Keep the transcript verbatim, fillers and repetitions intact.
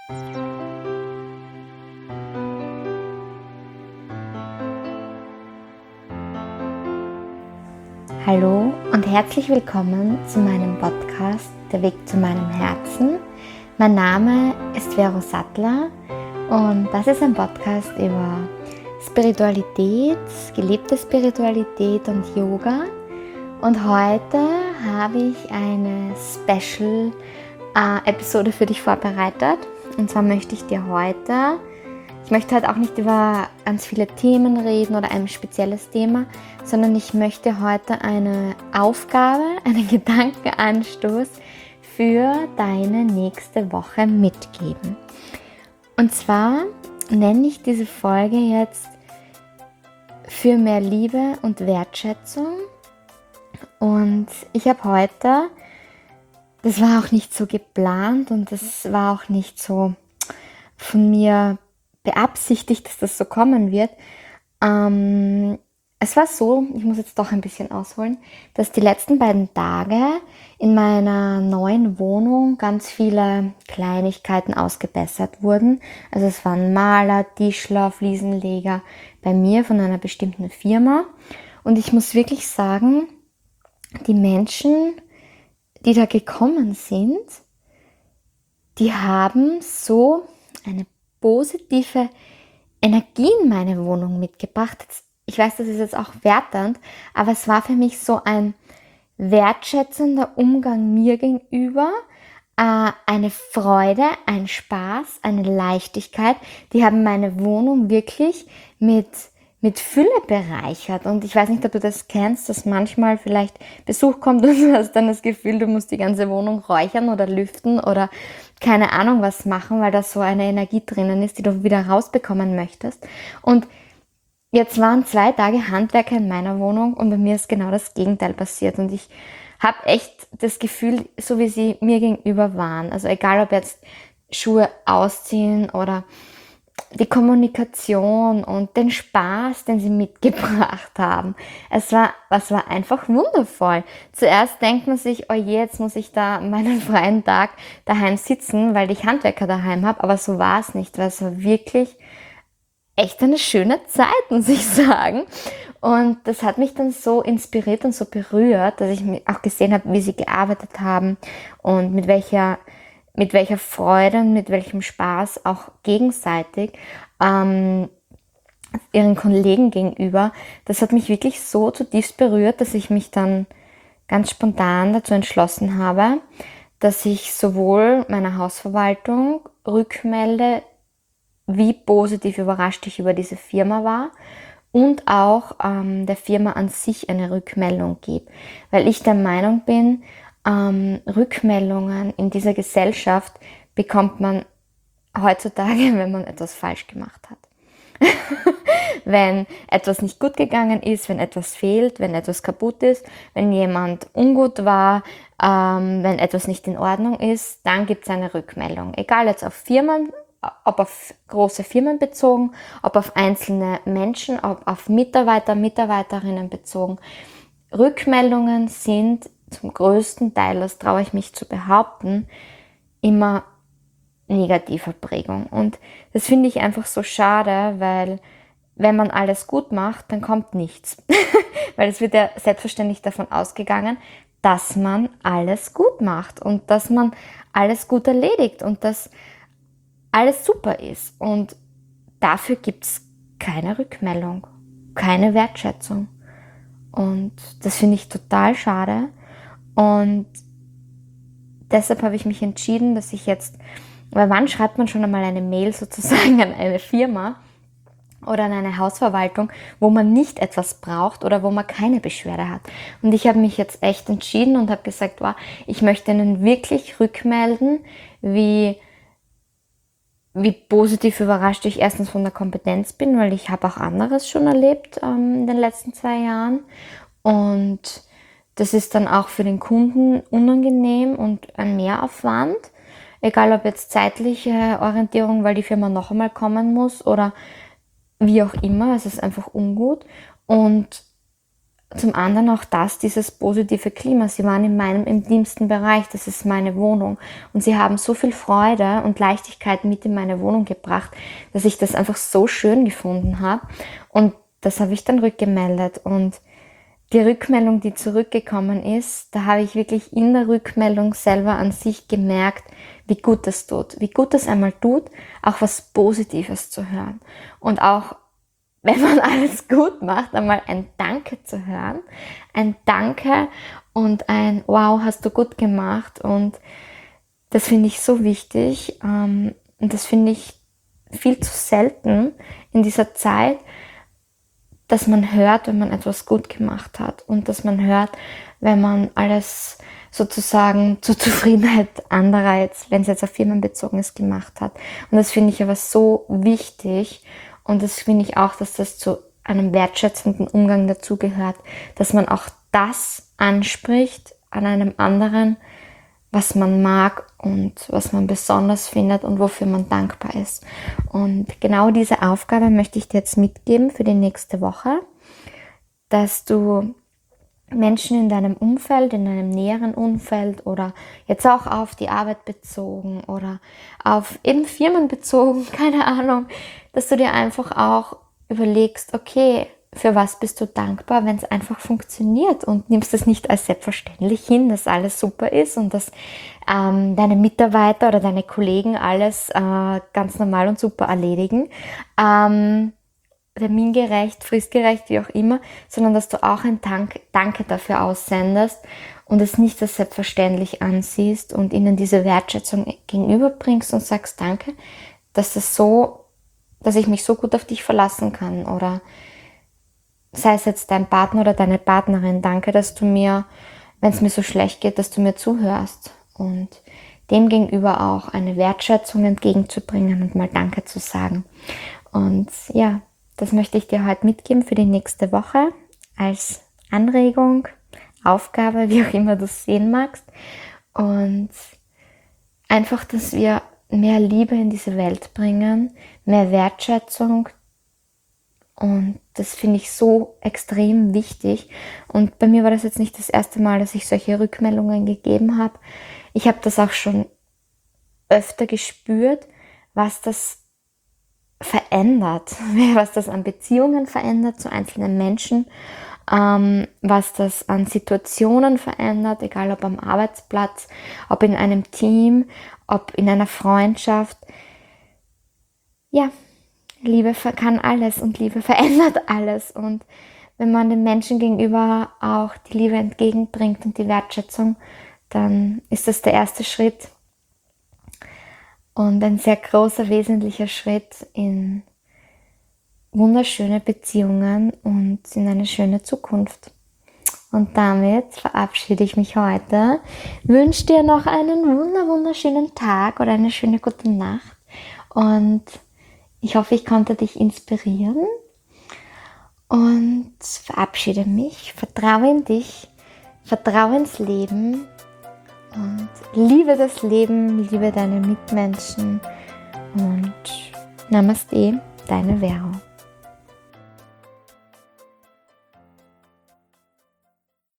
Hallo und herzlich willkommen zu meinem Podcast Der Weg zu meinem Herzen. Mein Name ist Vero Sattler und das ist ein Podcast über Spiritualität, gelebte Spiritualität und Yoga. Und heute habe ich eine Special-Episode für dich vorbereitet. Und zwar möchte ich dir heute, ich möchte heute auch nicht über ganz viele Themen reden oder ein spezielles Thema, sondern ich möchte heute eine Aufgabe, einen Gedankenanstoß für deine nächste Woche mitgeben. Und zwar nenne ich diese Folge jetzt für mehr Liebe und Wertschätzung. Und ich habe heute, das war auch nicht so geplant und das war auch nicht so von mir beabsichtigt, dass das so kommen wird. Ähm, es war so, ich muss jetzt doch ein bisschen ausholen, dass die letzten beiden Tage in meiner neuen Wohnung ganz viele Kleinigkeiten ausgebessert wurden. Also es waren Maler, Tischler, Fliesenleger bei mir von einer bestimmten Firma. Und ich muss wirklich sagen, die Menschen, die da gekommen sind, die haben so eine positive Energie in meine Wohnung mitgebracht. Ich weiß, das ist jetzt auch wertend, aber es war für mich so ein wertschätzender Umgang mir gegenüber, äh, eine Freude, ein Spaß, eine Leichtigkeit. Die haben meine Wohnung wirklich mit mit Fülle bereichert. Und ich weiß nicht, ob du das kennst, dass manchmal vielleicht Besuch kommt und du hast dann das Gefühl, du musst die ganze Wohnung räuchern oder lüften oder keine Ahnung was machen, weil da so eine Energie drinnen ist, die du wieder rausbekommen möchtest. Und jetzt waren zwei Tage Handwerker in meiner Wohnung und bei mir ist genau das Gegenteil passiert. Und ich habe echt das Gefühl, so wie sie mir gegenüber waren, also egal ob jetzt Schuhe ausziehen oder die Kommunikation und den Spaß, den sie mitgebracht haben. Es war, es war einfach wundervoll. Zuerst denkt man sich, oh je, jetzt muss ich da meinen freien Tag daheim sitzen, weil ich Handwerker daheim habe, aber so war es nicht, weil es war wirklich echt eine schöne Zeit, muss ich sagen. Und das hat mich dann so inspiriert und so berührt, dass ich auch gesehen habe, wie sie gearbeitet haben und mit welcher mit welcher Freude und mit welchem Spaß auch gegenseitig ähm, ihren Kollegen gegenüber. Das hat mich wirklich so zutiefst berührt, dass ich mich dann ganz spontan dazu entschlossen habe, dass ich sowohl meiner Hausverwaltung rückmelde, wie positiv überrascht ich über diese Firma war und auch ähm, der Firma an sich eine Rückmeldung gebe. Weil ich der Meinung bin, Ähm, Rückmeldungen in dieser Gesellschaft bekommt man heutzutage, wenn man etwas falsch gemacht hat. Wenn etwas nicht gut gegangen ist, wenn etwas fehlt, wenn etwas kaputt ist, wenn jemand ungut war, ähm, wenn etwas nicht in Ordnung ist, dann gibt es eine Rückmeldung. Egal jetzt auf Firmen, ob auf große Firmen bezogen, ob auf einzelne Menschen, ob auf Mitarbeiter, Mitarbeiterinnen bezogen. Rückmeldungen sind zum größten Teil, das traue ich mich zu behaupten, immer negativer Prägung. Und das finde ich einfach so schade, weil wenn man alles gut macht, dann kommt nichts. Weil es wird ja selbstverständlich davon ausgegangen, dass man alles gut macht und dass man alles gut erledigt und dass alles super ist. Und dafür gibt es keine Rückmeldung, keine Wertschätzung. Und das finde ich total schade. Und deshalb habe ich mich entschieden, dass ich jetzt, weil wann schreibt man schon einmal eine Mail sozusagen an eine Firma oder an eine Hausverwaltung, wo man nicht etwas braucht oder wo man keine Beschwerde hat. Und ich habe mich jetzt echt entschieden und habe gesagt, wow, ich möchte Ihnen wirklich rückmelden, wie, wie positiv überrascht ich erstens von der Kompetenz bin, weil ich habe auch anderes schon erlebt ähm, in den letzten zwei Jahren. Und das ist dann auch für den Kunden unangenehm und ein Mehraufwand, egal ob jetzt zeitliche Orientierung, weil die Firma noch einmal kommen muss oder wie auch immer, es ist einfach ungut. Und zum anderen auch das, dieses positive Klima. Sie waren in meinem intimsten Bereich, das ist meine Wohnung. Und sie haben so viel Freude und Leichtigkeit mit in meine Wohnung gebracht, dass ich das einfach so schön gefunden habe. Und das habe ich dann rückgemeldet. Und die Rückmeldung, die zurückgekommen ist, da habe ich wirklich in der Rückmeldung selber an sich gemerkt, wie gut das tut. Wie gut das einmal tut, auch was Positives zu hören. Und auch wenn man alles gut macht, einmal ein Danke zu hören. Ein Danke und ein Wow, hast du gut gemacht. Und das finde ich so wichtig. Und das finde ich viel zu selten in dieser Zeit, dass man hört, wenn man etwas gut gemacht hat. Und dass man hört, wenn man alles sozusagen zur Zufriedenheit anderer, jetzt, wenn es jetzt auf Firmen bezogen ist, gemacht hat. Und das finde ich aber so wichtig. Und das finde ich auch, dass das zu einem wertschätzenden Umgang dazugehört, dass man auch das anspricht an einem anderen, was man mag und was man besonders findet und wofür man dankbar ist. Und genau diese Aufgabe möchte ich dir jetzt mitgeben für die nächste Woche, dass du Menschen in deinem Umfeld, in deinem näheren Umfeld oder jetzt auch auf die Arbeit bezogen oder auf eben Firmen bezogen, keine Ahnung, dass du dir einfach auch überlegst, okay, für was bist du dankbar, wenn es einfach funktioniert und nimmst es nicht als selbstverständlich hin, dass alles super ist und dass ähm, deine Mitarbeiter oder deine Kollegen alles äh, ganz normal und super erledigen. Ähm, termingerecht, fristgerecht, wie auch immer, sondern dass du auch ein Dank, Danke dafür aussendest und es nicht als selbstverständlich ansiehst und ihnen diese Wertschätzung gegenüberbringst und sagst Danke, dass das so, dass ich mich so gut auf dich verlassen kann oder sei es jetzt dein Partner oder deine Partnerin, danke, dass du mir, wenn es mir so schlecht geht, dass du mir zuhörst und dem gegenüber auch eine Wertschätzung entgegenzubringen und mal Danke zu sagen. Und ja, das möchte ich dir heute mitgeben für die nächste Woche als Anregung, Aufgabe, wie auch immer du es sehen magst. Und einfach, dass wir mehr Liebe in diese Welt bringen, mehr Wertschätzung. Und das finde ich so extrem wichtig. Und bei mir war das jetzt nicht das erste Mal, dass ich solche Rückmeldungen gegeben habe. Ich habe das auch schon öfter gespürt, was das verändert, was das an Beziehungen verändert zu einzelnen Menschen, ähm, was das an Situationen verändert, egal ob am Arbeitsplatz, ob in einem Team, ob in einer Freundschaft. Ja, Liebe kann alles und Liebe verändert alles. Und wenn man den Menschen gegenüber auch die Liebe entgegenbringt und die Wertschätzung, dann ist das der erste Schritt und ein sehr großer, wesentlicher Schritt in wunderschöne Beziehungen und in eine schöne Zukunft. Und damit verabschiede ich mich heute, wünsche dir noch einen wunder, wunderschönen Tag oder eine schöne gute Nacht und ich hoffe, ich konnte dich inspirieren und verabschiede mich, vertraue in dich, vertraue ins Leben und liebe das Leben, liebe deine Mitmenschen und Namaste, deine Vero.